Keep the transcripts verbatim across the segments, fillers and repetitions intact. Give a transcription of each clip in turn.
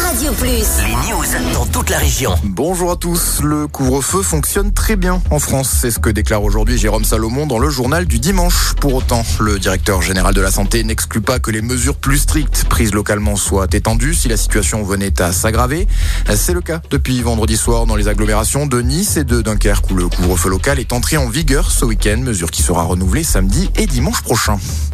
Radio Plus. Les news dans toute la région. Bonjour à tous. Le couvre-feu fonctionne très bien en France. C'est ce que déclare aujourd'hui Jérôme Salomon dans le journal du dimanche. Pour autant, le directeur général de la santé n'exclut pas que les mesures plus strictes prises localement soient étendues si la situation venait à s'aggraver. C'est le cas depuis vendredi soir dans les agglomérations de Nice et de Dunkerque où le couvre-feu local est entré en vigueur ce week-end, mesure qui sera renouvelée samedi et dimanche prochain.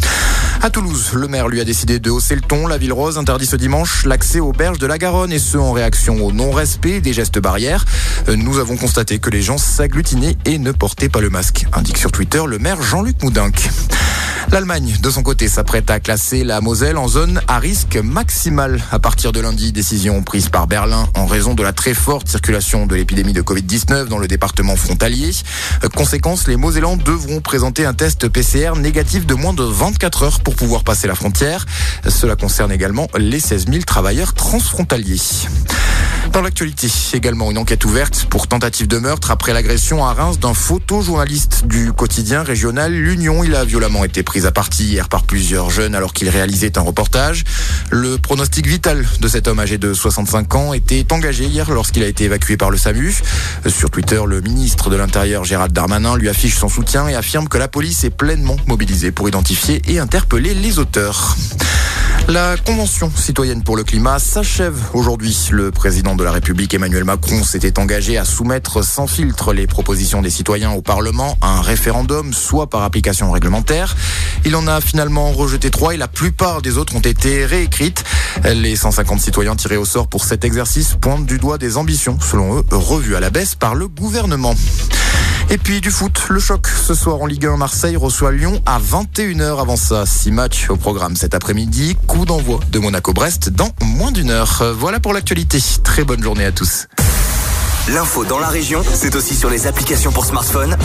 À Toulouse, le maire lui a décidé de hausser le ton. La Ville Rose interdit ce dimanche l'accès aux berges de la Garonne et ce en réaction au non-respect des gestes barrières. Nous avons constaté que les gens s'agglutinaient et ne portaient pas le masque, indique sur Twitter le maire Jean-Luc Moudinque. L'Allemagne, de son côté, s'apprête à classer la Moselle en zone à risque maximal à partir de lundi. Décision prise par Berlin en raison de la très forte circulation de l'épidémie de covid dix-neuf dans le département frontalier. Conséquence, les Mosellans devront présenter un test P C R négatif de moins de vingt-quatre heures pour pouvoir passer la frontière. Cela concerne également les seize mille travailleurs transfrontaliers. Dans l'actualité, également une enquête ouverte pour tentative de meurtre après l'agression à Reims d'un photojournaliste du quotidien régional L'Union. Il a violemment été pris à partie hier par plusieurs jeunes alors qu'il réalisait un reportage. Le pronostic vital de cet homme âgé de soixante-cinq ans était engagé hier lorsqu'il a été évacué par le SAMU. Sur Twitter, le ministre de l'Intérieur Gérald Darmanin lui affiche son soutien et affirme que la police est pleinement mobilisée pour identifier et interpeller les auteurs. La Convention citoyenne pour le climat s'achève aujourd'hui. Le président de la République Emmanuel Macron s'était engagé à soumettre sans filtre les propositions des citoyens au Parlement à un référendum, soit par application réglementaire. Il en a finalement rejeté trois et la plupart des autres ont été réécrites. Les cent cinquante citoyens tirés au sort pour cet exercice pointent du doigt des ambitions, selon eux, revues à la baisse par le gouvernement. Et puis du foot, le choc ce soir en Ligue un, Marseille reçoit Lyon à vingt et une heures. Avant ça, six matchs au programme cet après-midi. Coup d'envoi de Monaco-Brest dans moins d'une heure. Voilà pour l'actualité. Très bonne journée à tous. L'info dans la région, c'est aussi sur les applications pour smartphone.